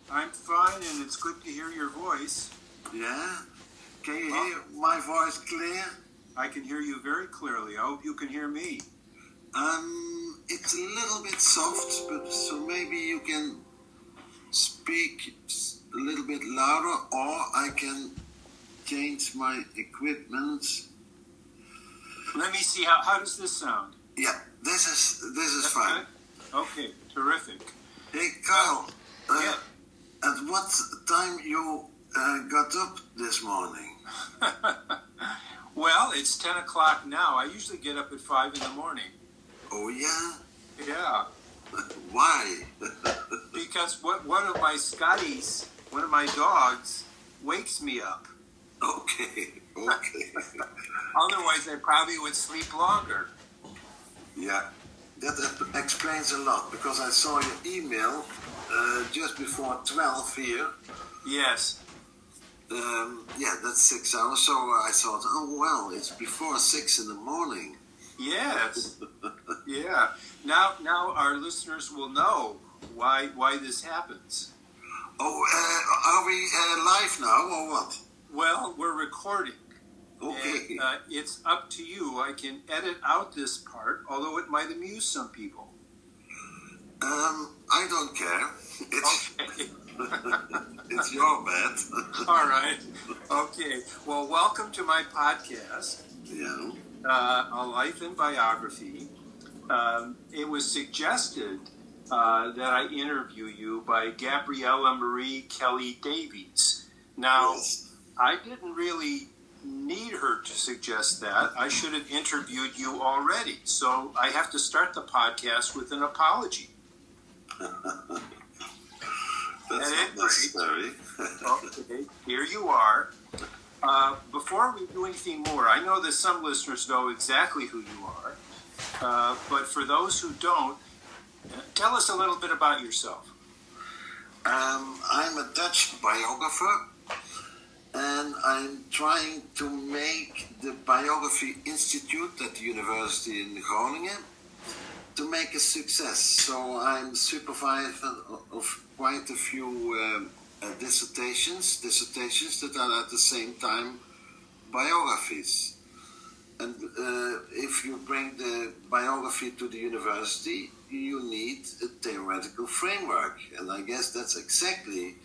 I'm fine, and it's good to hear your voice. Yeah? Can you hear my voice clear? I can hear you very clearly. I hope you can hear me. It's a little bit soft, but so maybe you can speak a little bit louder, or I can change my equipment. Let me see, how does this sound? Yeah, this is fine. Good? Okay, terrific. Hey, Carl, Yeah. at what time you got up this morning? Well, it's 10 o'clock now. I usually get up at 5 in the morning. Oh, yeah? Yeah, Why? because one of my Scotties, one of my dogs, wakes me up. Okay. Otherwise, I probably would sleep longer. Yeah, that explains a lot, because I saw your email just before 12 here. Yes. Yeah, that's 6 hours. So I thought, oh, well, it's before 6 in the morning. Yes. Yeah. Now our listeners will know why this happens. Oh, are we live now or what? Well, we're recording. Okay. And, it's up to you. I can edit out this part, although it might amuse some people. I don't care. Okay. It's your bet. All right. Okay. Well, welcome to my podcast, Yeah. A Life in Biography. It was suggested that I interview you by Gabriella Marie Kelly Davies. Now, Yes. I didn't really need her to suggest that. I should have interviewed you already. So I have to start the podcast with an apology. That's not necessary. Okay, here you are. Before we do anything more, I know that some listeners know exactly who you are. But for those who don't, tell us a little bit about yourself. I'm a Dutch biographer, and I'm trying to make the Biography Institute at the University in Groningen to make a success. So I'm supervisor of quite a few dissertations that are at the same time biographies. And if you bring the biography to the university, you need a theoretical framework. And I guess that's exactly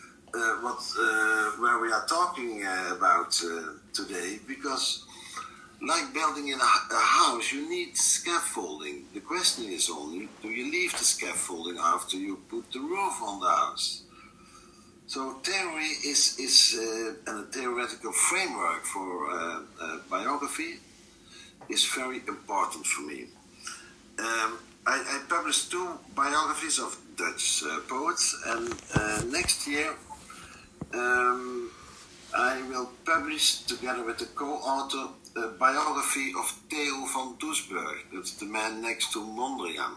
where we are talking about today, because like building in a house, you need scaffolding. The question is only, do you leave the scaffolding after you put the roof on the house? So theory and a theoretical framework for biography is very important for me. I published 2 biographies of Dutch poets, and next year I will publish, together with the co-author, a biography of Theo van Doesburg. That's the man next to Mondrian.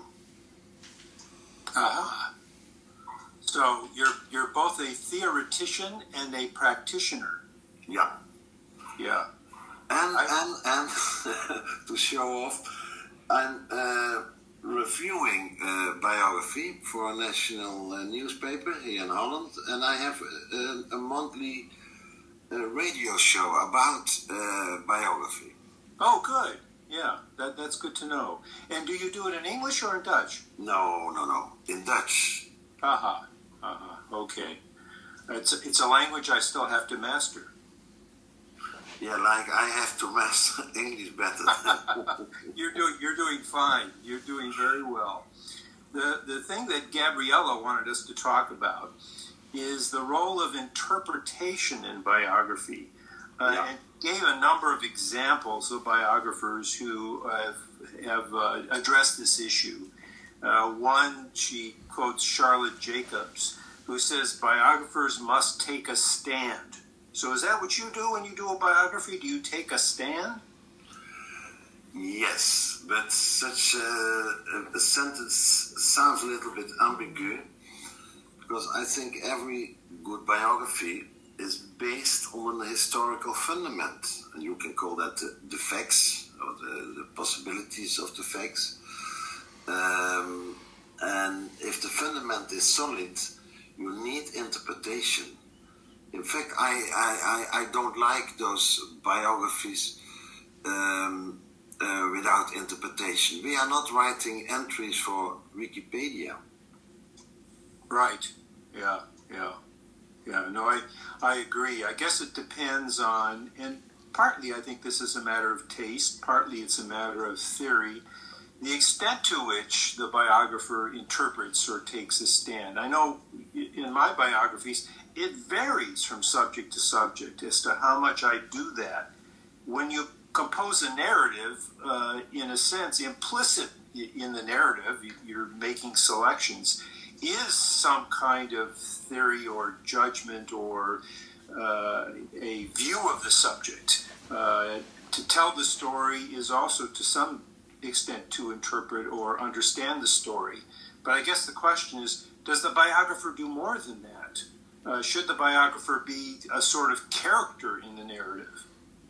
Ah. So you're both a theoretician and a practitioner. Yeah. Yeah. And to show off, I'm reviewing biography for a national newspaper here in Holland, and I have a monthly radio show about biography. Oh, good. Yeah, that's good to know. And do you do it in English or in Dutch? No, in Dutch. Okay. It's a language I still have to master. Yeah, like I have to master English better. You're doing fine. You're doing very well. The thing that Gabriella wanted us to talk about is the role of interpretation in biography. And gave a number of examples of biographers who have addressed this issue. One, she quotes Charlotte Jacobs, who says biographers must take a stand. So is that what you do when you do a biography? Do you take a stand? Yes, but such a sentence sounds a little bit ambiguous, because I think every good biography is based on a historical fundament, and you can call that the facts, or the possibilities of the facts. And if the fundament is solid, You need interpretation. In fact, I don't like those biographies without interpretation. We are not writing entries for Wikipedia. Right. Yeah. No, I agree. I guess it depends on, and partly I think this is a matter of taste, partly it's a matter of theory, the extent to which the biographer interprets or takes a stand. I know in my biographies, it varies from subject to subject as to how much I do that. When you compose a narrative, in a sense, implicit in the narrative, you're making selections, is some kind of theory or judgment or a view of the subject. To tell the story is also to some extent to interpret or understand the story. But I guess the question is, does the biographer do more than that? Should the biographer be a sort of character in the narrative?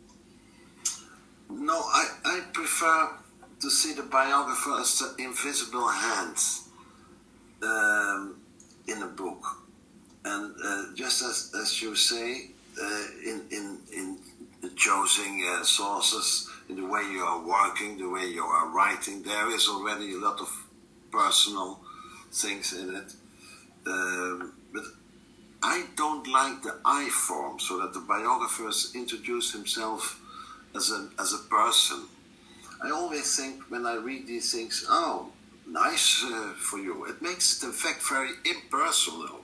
No, I prefer to see the biographer as the invisible hand in a book. And just as you say, in choosing sources, in the way you are working, the way you are writing, there is already a lot of personal things in it. But I don't like the I form, so that the biographers introduce himself as a person. I always think when I read these things, oh, nice for you. It makes it, in fact, very impersonal.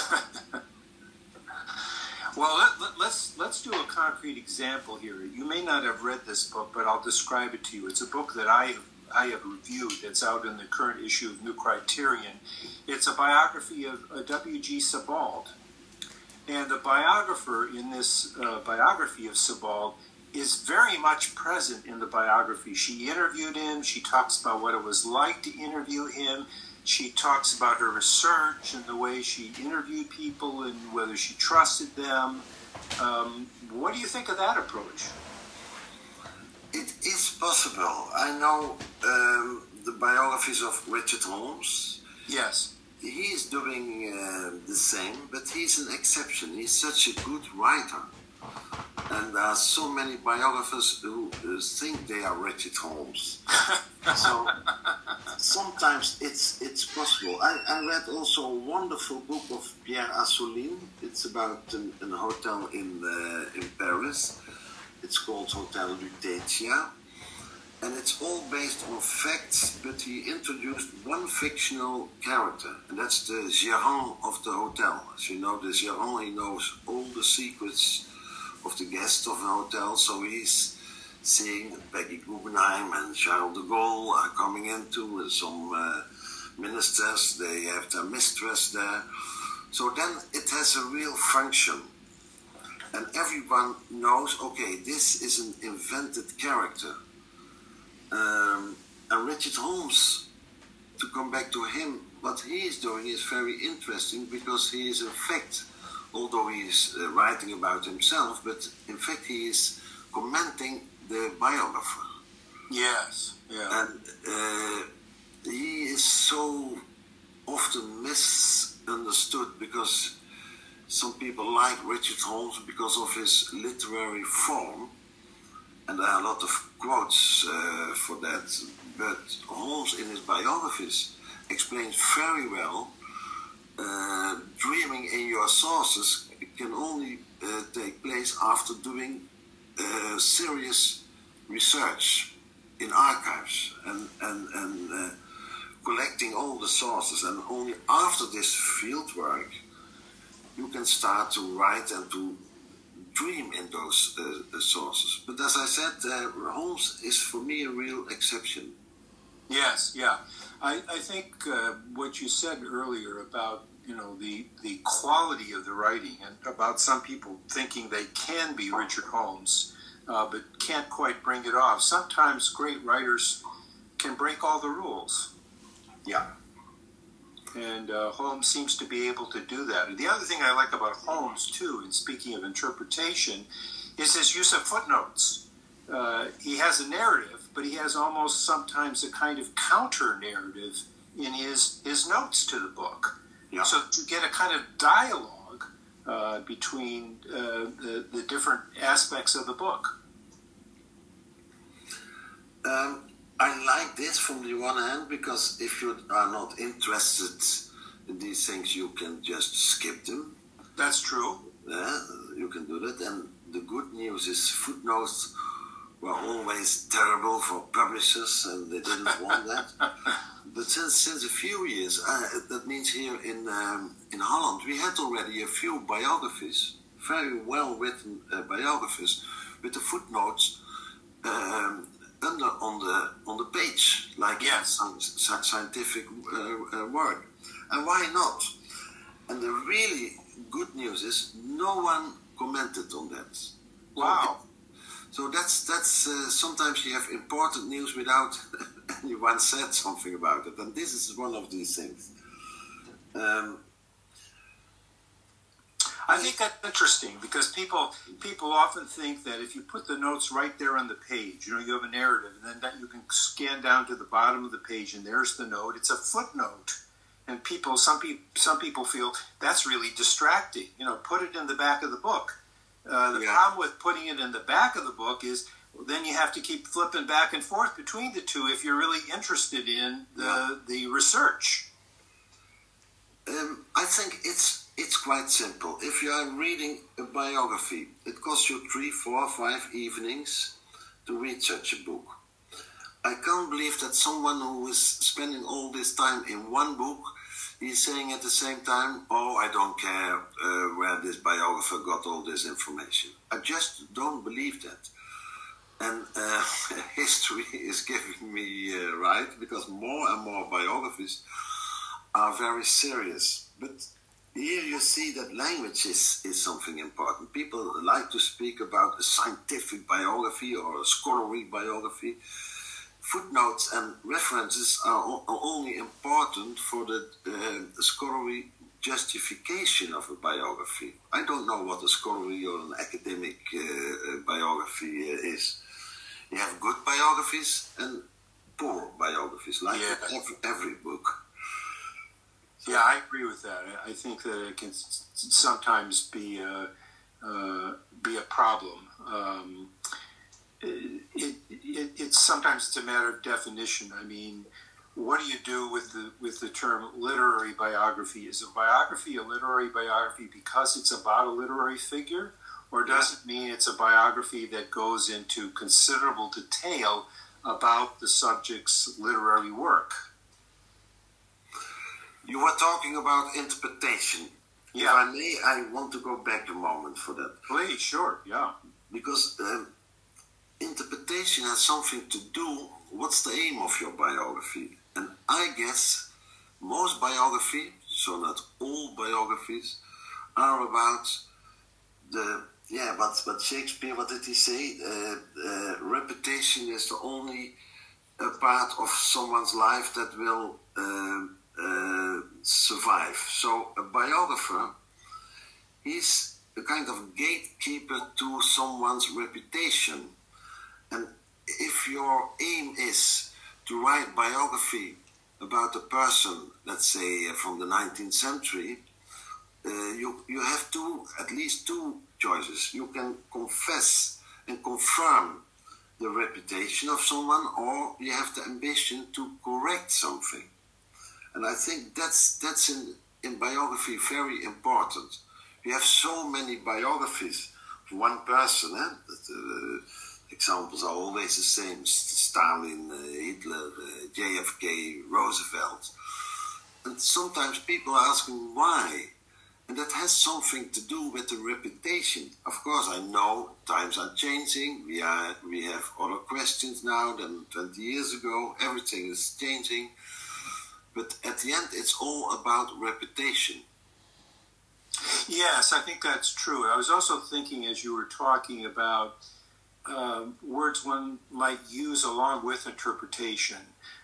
Well, let's do a concrete example here. You may not have read this book, but I'll describe it to you. It's a book that I have reviewed. It's out in the current issue of New Criterion. It's a biography of W.G. Sebald. And the biographer in this biography of Sebald is very much present in the biography. She interviewed him. She talks about what it was like to interview him. She talks about her research and the way she interviewed people and whether she trusted them. What do you think of that approach? It is possible. I know the biographies of Richard Holmes. Yes. He is doing the same, but he's an exception. He's such a good writer. And there are so many biographers who think they are Richard Holmes. So sometimes it's possible. I read also a wonderful book of Pierre Assouline. It's about a hotel in Paris. It's called Hotel Lutetia. And it's all based on facts, but he introduced one fictional character, and that's the gérant of the hotel. As you know, the gérant, he knows all the secrets of the guests of the hotel, so he's seeing that Peggy Guggenheim and Charles de Gaulle are coming into, and some ministers, they have their mistress there. So then it has a real function. And everyone knows, okay, this is an invented character. And Richard Holmes, to come back to him, what he is doing is very interesting, because he is in fact, although he is writing about himself, but in fact he is commenting the biographer. Yes, yeah. And he is so often misunderstood, because some people like Richard Holmes because of his literary form, and there are a lot of quotes for that, but Holmes in his biographies explains very well, dreaming in your sources can only take place after doing serious research in archives and collecting all the sources, and only after this field work you can start to write and to dream in those sources. But as I said, Holmes is for me a real exception. Yes, yeah. I think what you said earlier about, the quality of the writing, and about some people thinking they can be Richard Holmes, but can't quite bring it off. Sometimes great writers can break all the rules. Yeah. And Holmes seems to be able to do that. And the other thing I like about Holmes, too, in speaking of interpretation, is his use of footnotes. He has a narrative, but he has almost sometimes a kind of counter-narrative in his notes to the book. Yeah. So to get a kind of dialogue between the different aspects of the book. I like this from the one hand because if you are not interested in these things, you can just skip them. That's true. You can do that. And the good news is footnotes were always terrible for publishers, and they didn't want that. But since a few years, that means here in Holland, we had already a few biographies, very well written biographies, with the footnotes under on the page, like some scientific work. And why not? And the really good news is no one commented on that. Wow. So that's sometimes you have important news without anyone said something about it, and this is one of these things. I think that's interesting because people often think that if you put the notes right there on the page, you have a narrative, and then that you can scan down to the bottom of the page, and there's the note. It's a footnote, and some people feel that's really distracting. Put it in the back of the book. The problem with putting it in the back of the book is then you have to keep flipping back and forth between the two if you're really interested in the research. I think it's quite simple. If you are reading a biography, it costs you 3, 4, 5 evenings to read such a book. I can't believe that someone who is spending all this time in one book, he's saying at the same time, oh, I don't care where this biographer got all this information. I just don't believe that. And history is giving me right, because more and more biographies are very serious. But here you see that language is something important. People like to speak about a scientific biography or a scholarly biography. Footnotes and references are only important for the scholarly justification of a biography. I don't know what a scholarly or an academic biography is. You have good biographies and poor biographies, like every book. Yeah, I agree with that. I think that it can sometimes be a problem. It's sometimes a matter of definition. I mean, what do you do with the term literary biography? Is a biography a literary biography because it's about a literary figure, or does it mean it's a biography that goes into considerable detail about the subject's literary work? You were talking about interpretation. Yeah. If I may, I want to go back a moment for that. Please, sure, yeah. Because interpretation has something to do, what's the aim of your biography? And I guess most biographies, so not all biographies, are about but Shakespeare, what did he say? Reputation is the only part of someone's life that will survive. So a biographer is a kind of gatekeeper to someone's reputation. And if your aim is to write biography about a person, let's say from the 19th century, you have at least two choices. You can confess and confirm the reputation of someone, or you have the ambition to correct something. And I think that's in biography very important. We have so many biographies of one person. Examples are always the same: Stalin, Hitler, JFK, Roosevelt. And sometimes people are asking why. And that has something to do with the reputation. Of course, I know times are changing. We have other questions now than 20 years ago. Everything is changing. But at the end, it's all about reputation. Yes, I think that's true. I was also thinking as you were talking about words one might use along with interpretation.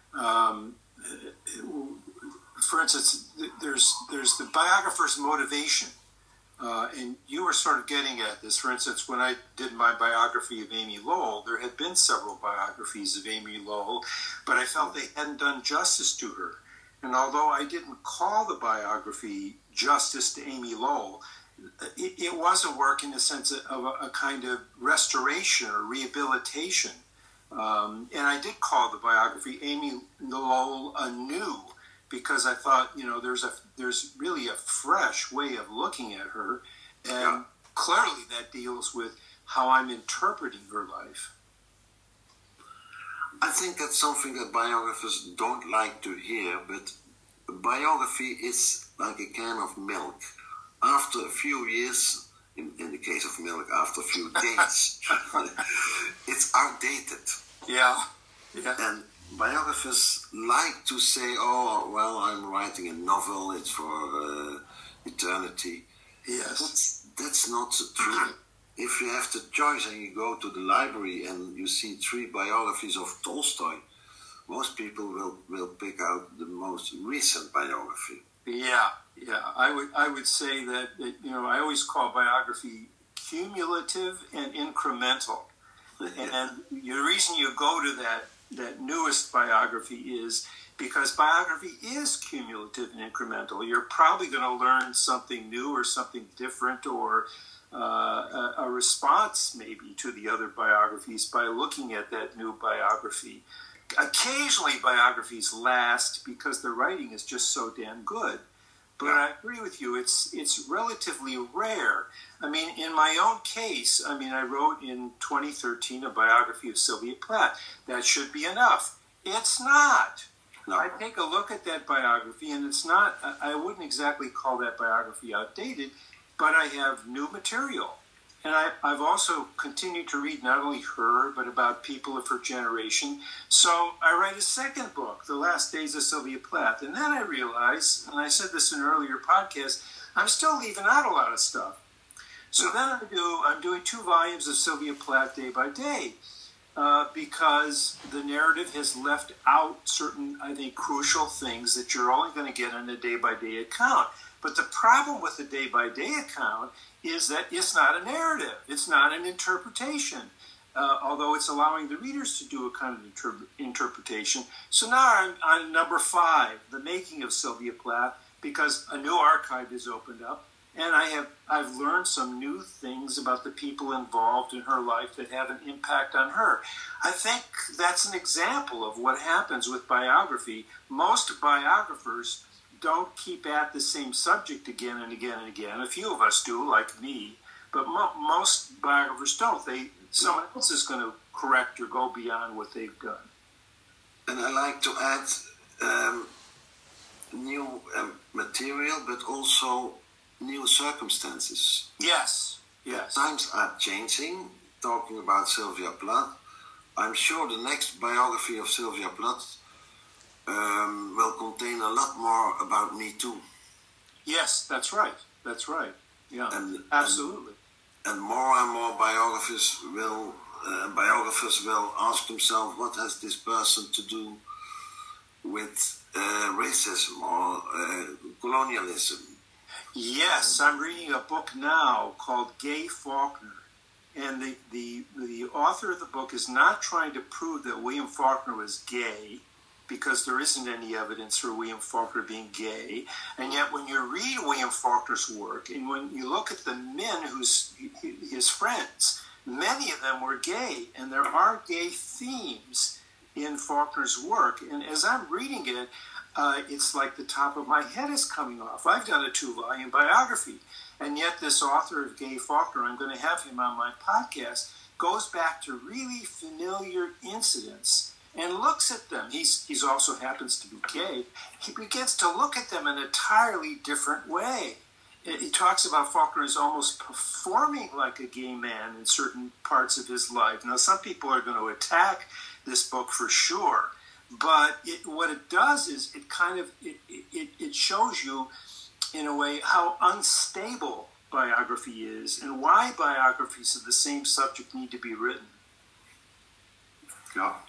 For instance, there's the biographer's motivation, and you were sort of getting at this. For instance, when I did my biography of Amy Lowell, there had been several biographies of Amy Lowell, but I felt they hadn't done justice to her. And although I didn't call the biography Justice to Amy Lowell, it was a work in the sense of a kind of restoration or rehabilitation. And I did call the biography Amy Lowell Anew, because I thought, there's really a fresh way of looking at her, and clearly that deals with how I'm interpreting her life. I think that's something that biographers don't like to hear, but a biography is like a can of milk. After a few years, in the case of milk, after a few days, it's outdated. Yeah. And biographers like to say, oh, well, I'm writing a novel, it's for eternity. Yes. But that's not true. If you have the choice and you go to the library and you see 3 biographies of Tolstoy, most people will pick out the most recent biography. Yeah. I would say that I always call biography cumulative and incremental. And the reason you go to that newest biography is because biography is cumulative and incremental. You're probably going to learn something new or something different, or a response maybe to the other biographies by looking at that new biography. Occasionally biographies last because the writing is just so damn good. But I agree with you, it's relatively rare. I mean, in my own case, I wrote in 2013 a biography of Sylvia Plath. That should be enough. It's not. No. I take a look at that biography, and it's not, I wouldn't exactly call that biography outdated, but I have new material. And I've also continued to read not only her, but about people of her generation. So I write a second book, The Last Days of Sylvia Plath. And then I realize, and I said this in an earlier podcast, I'm still leaving out a lot of stuff. So then I'm doing 2 volumes of Sylvia Plath day by day, because the narrative has left out certain, I think, crucial things that you're only going to get in a day-by-day account. But the problem with the day-by-day account is that it's not a narrative. It's not an interpretation, although it's allowing the readers to do a kind of interpretation. So now I'm on number 5, The Making of Sylvia Plath, because a new archive is opened up, and I've learned some new things about the people involved in her life that have an impact on her. I think that's an example of what happens with biography. Most biographers don't keep at the same subject again and again and again. A few of us do, like me, but most biographers don't. Someone else is going to correct or go beyond what they've done. And I like to add new material, but also new circumstances. Yes. Times are changing. Talking about Sylvia Plath, I'm sure the next biography of Sylvia Plath will contain a lot more about Me Too. Yes, that's right. Yeah, absolutely. And more biographies will ask themselves, what has this person to do with racism or colonialism? Yes, I'm reading a book now called Gay Faulkner. And the author of the book is not trying to prove that William Faulkner was gay, because there isn't any evidence for William Faulkner being gay. And yet when you read William Faulkner's work, and when you look at the men who's his friends, many of them were gay, and there are gay themes in Faulkner's work. And as I'm reading it, it's like the top of my head is coming off. I've done a 2-volume biography, and yet this author of Gay Faulkner, I'm going to have him on my podcast, goes back to really familiar incidents and looks at them. He's also happens to be gay. He begins to look at them in an entirely different way. He talks about Faulkner as almost performing like a gay man in certain parts of his life. Now, some people are going to attack this book for sure, but what it does is it shows you, in a way, how unstable biography is and why biographies of the same subject need to be written. Yeah.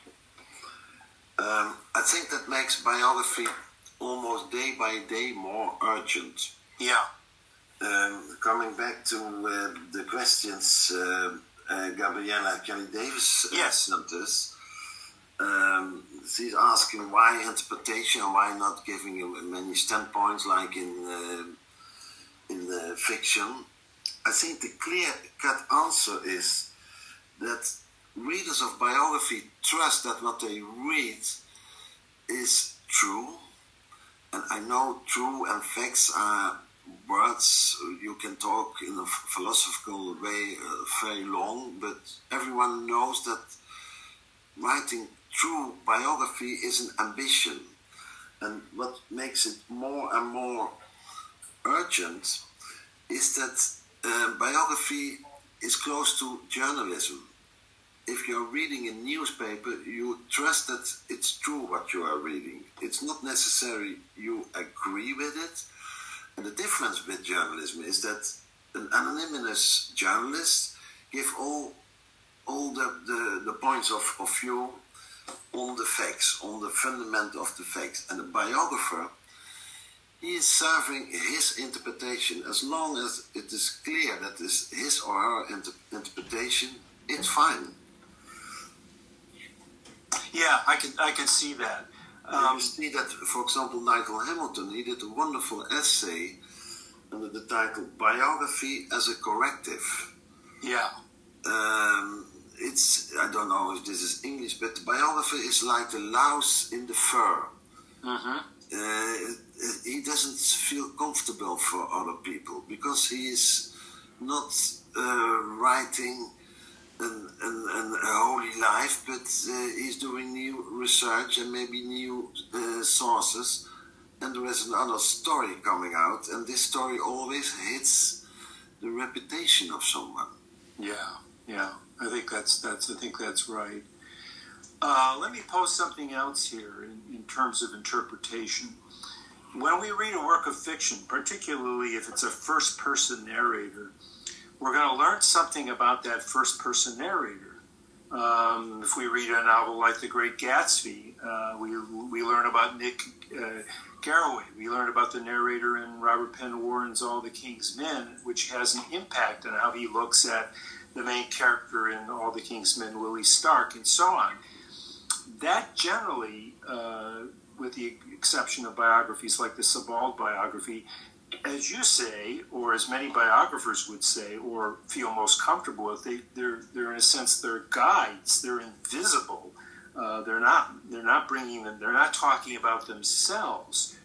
I think that makes biography almost day by day more urgent. Yeah. Coming back to the questions Gabriella Kelly Davis sent us, she's asking why interpretation, why not giving him many standpoints like in fiction. I think the clear-cut answer is that readers of biography trust that what they read is true. And I know true and facts are words you can talk in a philosophical way very long, but everyone knows that writing true biography is an ambition. And what makes it more and more urgent is that biography is close to journalism. If you're reading a newspaper, you trust that it's true what you are reading. It's not necessary you agree with it. And the difference with journalism is that an anonymous journalist give all the points of view on the facts, on the fundament of the facts. And the biographer, he is serving his interpretation. As long as it is clear that is his or her interpretation, it's fine. Yeah, I can see that. You see that, for example, Nigel Hamilton, he did a wonderful essay under the title Biography as a Corrective. Yeah. I don't know if this is English, but the biographer is like the louse in the fur. Mm-hmm. He doesn't feel comfortable for other people because he is not writing a holy life, but he's doing new research and maybe new sources, and there is another story coming out, and this story always hits the reputation of someone. Yeah. I think that's right. Let me pose something else here in terms of interpretation. When we read a work of fiction, particularly if it's a first-person narrator, we're going to learn something about that first-person narrator. If we read a novel like The Great Gatsby, we learn about Nick Carraway. We learn about the narrator in Robert Penn Warren's All the King's Men, which has an impact on how he looks at the main character in All the King's Men, Willie Stark, and so on. That generally, with the exception of biographies like the Sebald biography, as you say, or as many biographers would say, or feel most comfortable with, they're in a sense they're guides. They're invisible. They're not bringing them. They're not talking about themselves.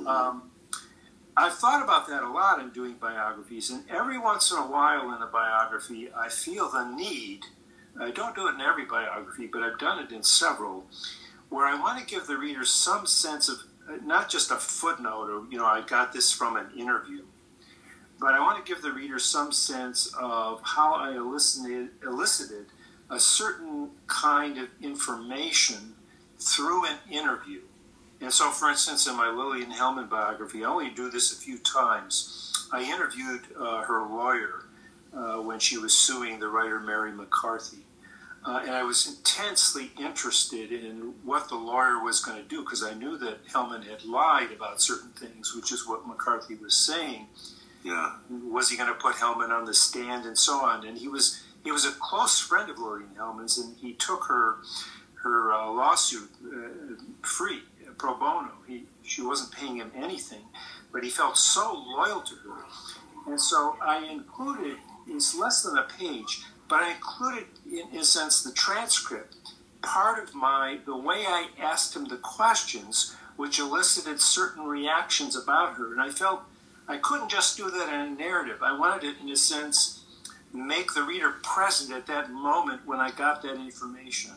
I've thought about that a lot in doing biographies, and every once in a while in a biography, I feel the need. I don't do it in every biography, but I've done it in several, where I want to give the reader some sense of not just a footnote or, I got this from an interview, but I want to give the reader some sense of how I elicited a certain kind of information through an interview. And so, for instance, in my Lillian Hellman biography, I only do this a few times. I interviewed her lawyer when she was suing the writer Mary McCarthy. And I was intensely interested in what the lawyer was going to do, because I knew that Hellman had lied about certain things, which is what McCarthy was saying. Yeah. Was he going to put Hellman on the stand and so on? And he was a close friend of Lillian Hellman's, and he took her lawsuit free, pro bono. She wasn't paying him anything, but he felt so loyal to her. And so I included, it's less than a page, but I included, in a sense, the transcript, part of the way I asked him the questions, which elicited certain reactions about her. And I felt I couldn't just do that in a narrative. I wanted it, in a sense, make the reader present at that moment when I got that information.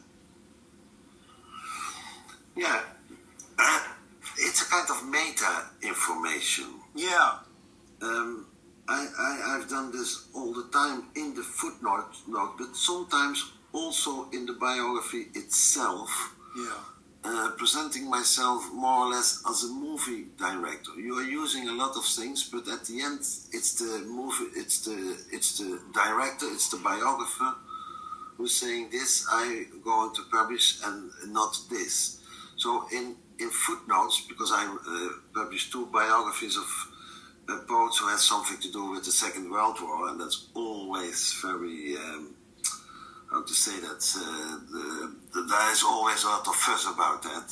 Yeah. It's a kind of meta information. Yeah. I've done this all the time in the footnote, but sometimes also in the biography itself. Yeah. Presenting myself more or less as a movie director. You are using a lot of things, but at the end, it's the director, it's the biographer who's saying this I'm going to publish and not this. So in footnotes, because I published 2 biographies of poets who had something to do with the Second World War, and that's always very how to say that, there is always a lot of fuss about that.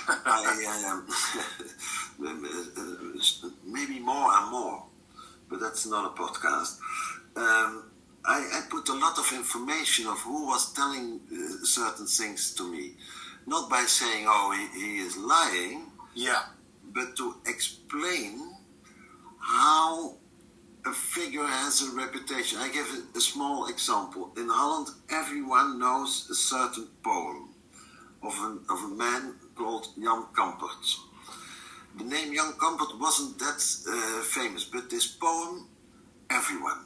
Maybe more and more, but that's not a podcast. I put a lot of information of who was telling certain things to me, not by saying, oh, he is lying, Yeah. but to explain how a figure has a reputation. I give a small example. In Holland, everyone knows a certain poem of a man called Jan Kampert. The name Jan Kampert wasn't that famous, but this poem, everyone.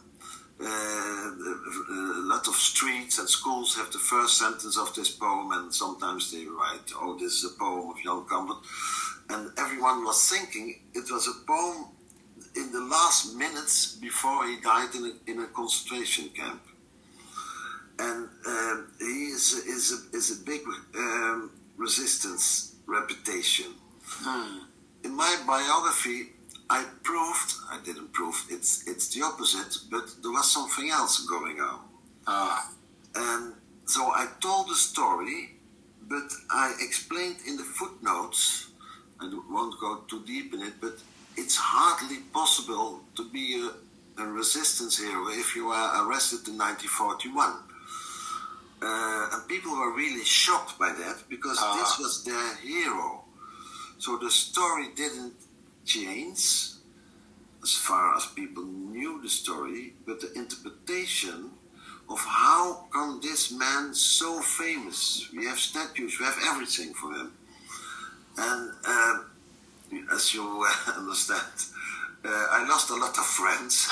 A lot of streets and schools have the first sentence of this poem, and sometimes they write, oh, this is a poem of Jan Kampert. And everyone was thinking it was a poem in the last minutes before he died in a concentration camp. And he is a big resistance reputation. In my biography, I didn't prove, it's the opposite, but there was something else going on. And so I told the story, but I explained in the footnotes, I won't go too deep in it, but it's hardly possible to be a resistance hero if you are arrested in 1941. And people were really shocked by that, because this was their hero. So the story didn't change as far as people knew the story, but the interpretation of how come this man so famous. We have statues, we have everything for him. And as you understand, I lost a lot of friends.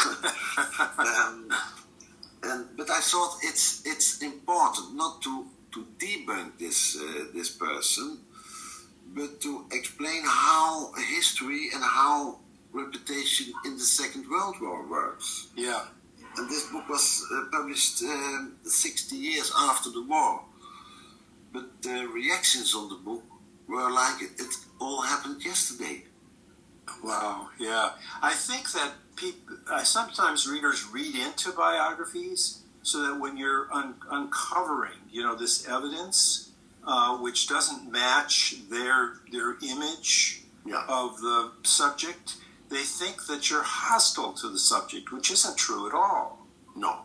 But I thought it's important not to debunk this person, but to explain how history and how reputation in the Second World War works. Yeah. And this book was published 60 years after the war. But the reactions on the book were like it all happened yesterday. Wow, yeah. I think that sometimes readers read into biographies so that when you're uncovering, this evidence, which doesn't match their image of the subject, they think that you're hostile to the subject, which isn't true at all. No.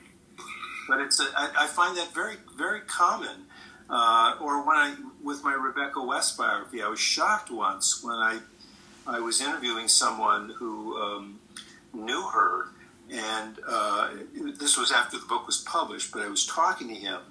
But I find that very, very common. Or with my Rebecca West biography, I was shocked once when I was interviewing someone who knew her, and this was after the book was published, but I was talking to him,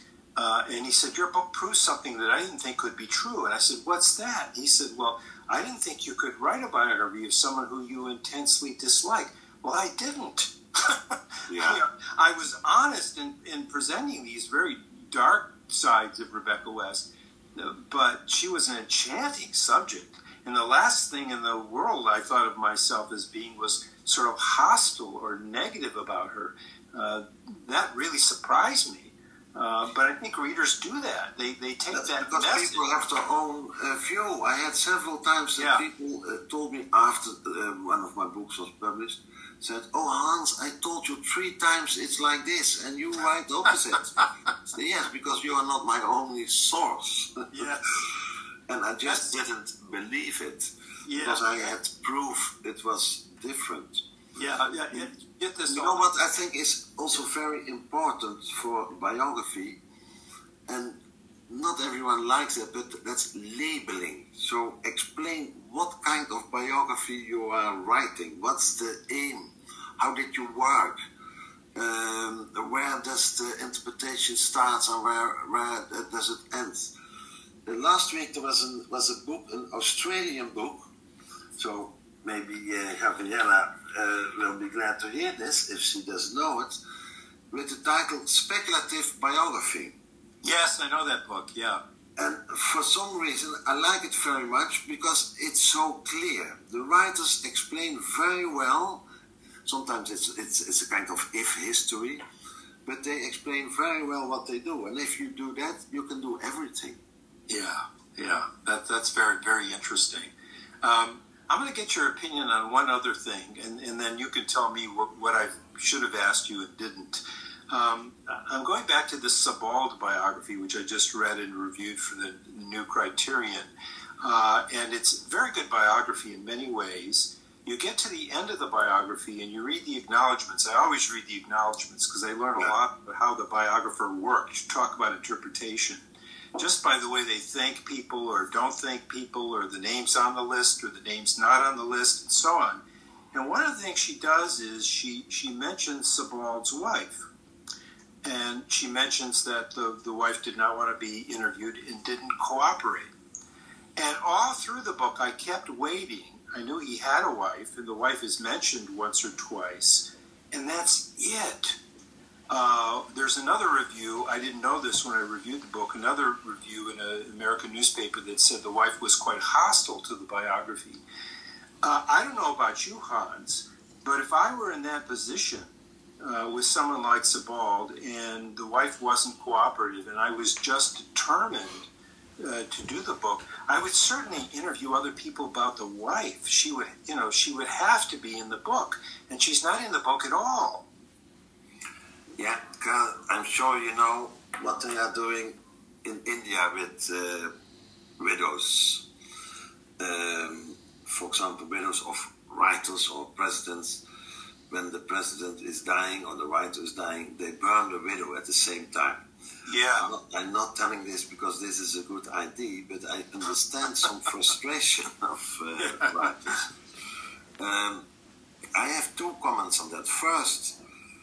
and he said, your book proves something that I didn't think could be true. And I said, what's that? He said, well, I didn't think you could write a biography of someone who you intensely dislike. Well, I didn't. Yeah. I was honest in presenting these very dark sides of Rebecca West, but she was an enchanting subject. And the last thing in the world I thought of myself as being was sort of hostile or negative about her. That really surprised me. But I think readers do that. They take that because message. People have their own view. I had several times that people told me after one of my books was published, said, oh, Hans, I told you 3 times it's like this, and you write the opposite. I said, yes, because you are not my only source. Yes. And I just didn't believe it, because I had proof it was different. Get this. You know what I think is also very important for biography, and not everyone likes it, but that's labeling. So explain what kind of biography you are writing. What's the aim? How did you work? Where does the interpretation start and where does it end? Last week there was a book, an Australian book. So maybe Gabriella will be glad to hear this if she doesn't know it, with the title Speculative Biography. Yes, I know that book, yeah. And for some reason I like it very much because it's so clear. The writers explain very well. Sometimes it's a kind of if history, but they explain very well what they do. And if you do that, you can do everything. Yeah. That's very, very interesting. I'm going to get your opinion on one other thing, and then you can tell me what I should have asked you and didn't. I'm going back to the Sebald biography, which I just read and reviewed for the New Criterion. And it's a very good biography in many ways. You get to the end of the biography and you read the acknowledgments. I always read the acknowledgments because I learn a lot about how the biographer works. You talk about interpretation. Just by the way they thank people or don't thank people, or the names on the list or the names not on the list, and so on. And one of the things she does is she mentions Sebald's wife. And she mentions that the wife did not want to be interviewed and didn't cooperate. And all through the book, I kept waiting. I knew he had a wife, and the wife is mentioned once or twice, and that's it. There's another review, I didn't know this when I reviewed the book, another review in an American newspaper that said the wife was quite hostile to the biography. I don't know about you, Hans, but if I were in that position with someone like Sebald and the wife wasn't cooperative and I was just determined to do the book, I would certainly interview other people about the wife. She would have to be in the book, and she's not in the book at all. Yeah, Carl, I'm sure you know what they are doing in India with widows. For example, widows of writers or presidents. When the president is dying or the writer is dying, they burn the widow at the same time. Yeah. I'm not telling this because this is a good idea, but I understand some frustration of writers. I have two comments on that. First,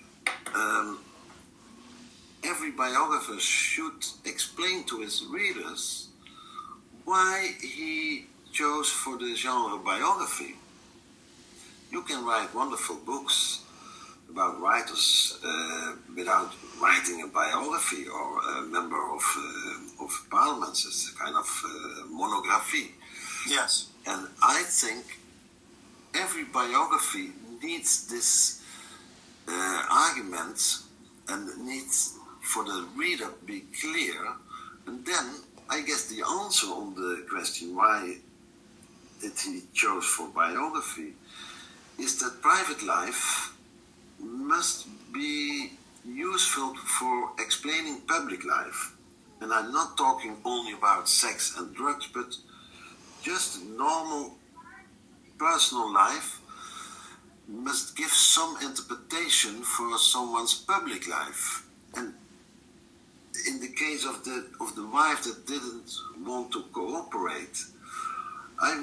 every biographer should explain to his readers why he chose for the genre biography. You can write wonderful books about writers without writing a biography or a member of parliament. It's a kind of monography. Yes. And I think every biography needs this argument and needs for the reader to be clear. And then I guess the answer on the question why did he chose for biography is that private life must be useful for explaining public life. And I'm not talking only about sex and drugs, but just normal personal life must give some interpretation for someone's public life. And in the case of the wife that didn't want to cooperate, I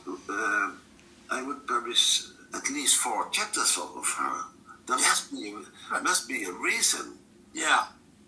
would publish at least 4 chapters of her. There must be a reason. Yeah.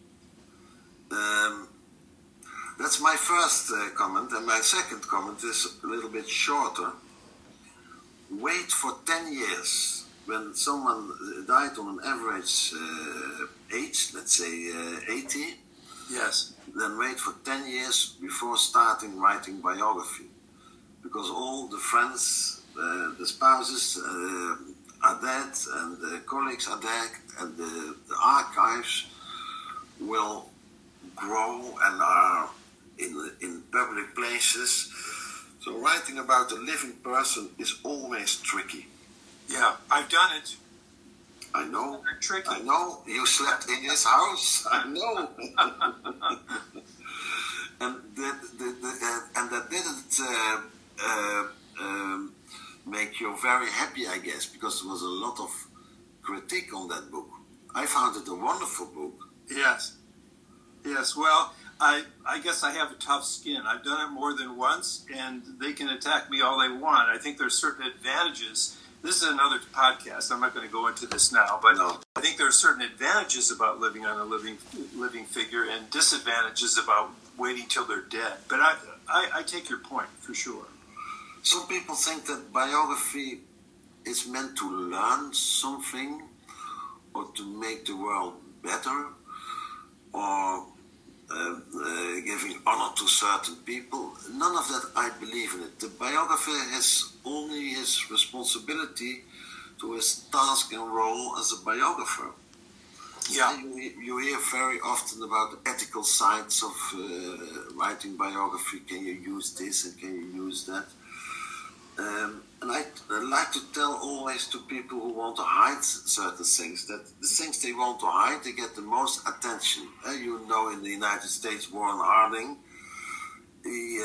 That's my first comment, and my second comment is a little bit shorter. Wait for 10 years. When someone died on an average age, let's say 80, yes, then wait for 10 years before starting writing biography. Because all the friends, the spouses are dead, and the colleagues are dead, and the archives will grow and are in public places. So writing about a living person is always tricky. Yeah, I've done it. I know. They're tricky. I know. You slept in his house. I know. And that didn't make you very happy, I guess, because there was a lot of critique on that book. I found it a wonderful book. Yes. Yes, well, I guess I have a tough skin. I've done it more than once, and they can attack me all they want. I think there's certain advantages. This is another podcast. I'm not going to go into this now, but no. I think there are certain advantages about living on a living figure and disadvantages about waiting till they're dead. But I take your point, for sure. Some people think that biography is meant to learn something or to make the world better or giving honor to certain people. None of that I believe in it. The biographer has only his responsibility to his task and role as a biographer. Yeah. You hear very often about the ethical sides of writing biography. Can you use this and can you use that? And I like to tell always to people who want to hide certain things that the things they want to hide, they get the most attention. You know, in the United States, Warren Harding, he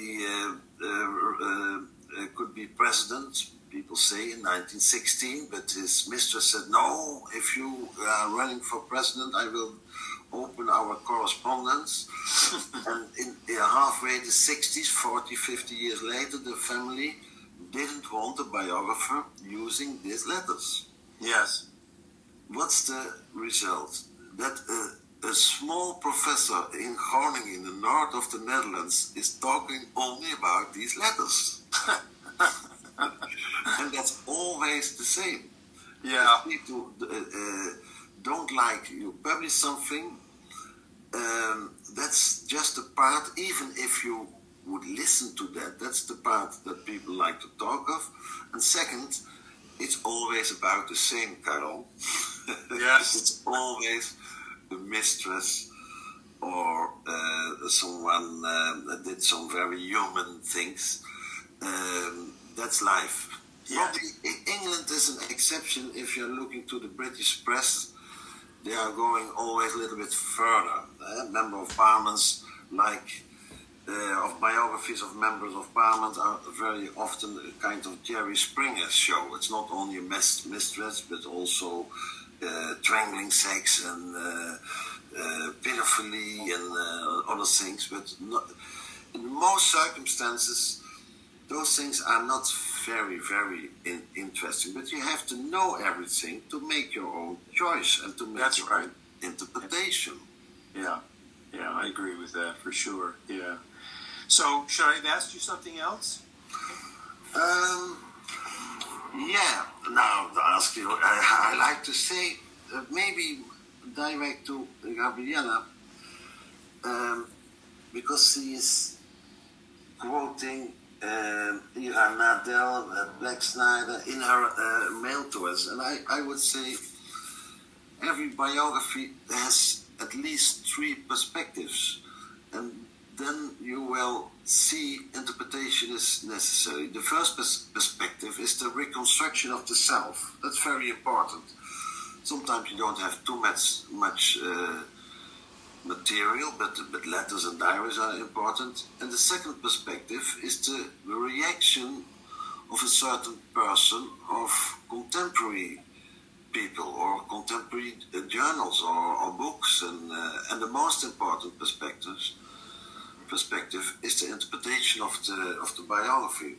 could be president, people say, in 1916, but his mistress said, no, if you are running for president, I will open our correspondence. And in halfway the 60s, 40, 50 years later, the family didn't want a biographer using these letters. Yes. What's the result? That a small professor in Groningen, in the north of the Netherlands, is talking only about these letters. And that's always the same. Yeah. If people don't like you publish something, that's just a part, even if you would listen to that, that's the part that people like to talk of. And second, it's always about the same, Carol. Yes. It's always the mistress or someone that did some very human things. That's life. Yeah. Probably England is an exception. If you're looking to the British press, they are going always a little bit further. Member of Parliaments, like of biographies of members of Parliament, are very often a kind of Jerry Springer show. It's not only a mistress, but also strangling sex and pedophilia and other things. But not, in most circumstances, those things are not very, very interesting. But you have to know everything to make your own choice and to make your own interpretation. Yeah, yeah, I agree with that for sure. Yeah. So, should I have asked you something else? Yeah. Now to ask you, I like to say maybe direct to Gabriella, because she is quoting Ira Nadel, Black Snyder in her mail to us, and I would say every biography has at least 3 perspectives, and then you will see interpretation is necessary. The first perspective is the reconstruction of the self. That's very important. Sometimes you don't have too much material, but letters and diaries are important. And the second perspective is the reaction of a certain person of contemporary people or contemporary journals or books. And the most important perspective is the interpretation of the biography.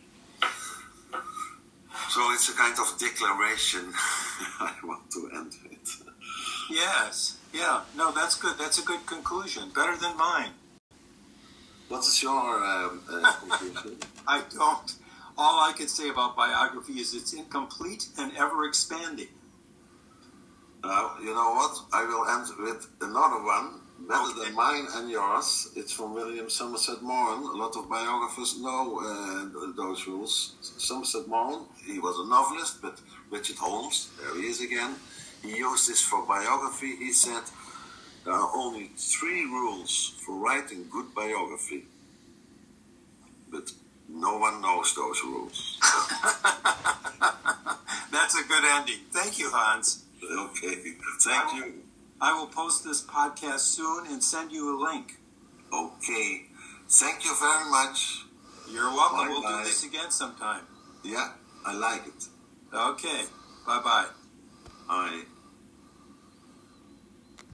So it's a kind of declaration. I want to end it. Yes. Yeah. No, that's good. That's a good conclusion. Better than mine. What is your conclusion? I don't. All I can say about biography is it's incomplete and ever expanding. You know what? I will end with another one, better than mine and yours. It's from William Somerset Maugham. A lot of biographers know those rules. Somerset Maugham, he was a novelist, but Richard Holmes, there he is again, he used this for biography. He said, there are only 3 rules for writing good biography, but no one knows those rules. That's a good ending. Thank you, Hans. Okay, thank you. I will post this podcast soon and send you a link. Okay, thank you very much. You're welcome. Bye-bye. We'll do this again sometime. Yeah, I like it. Okay, bye-bye. Bye.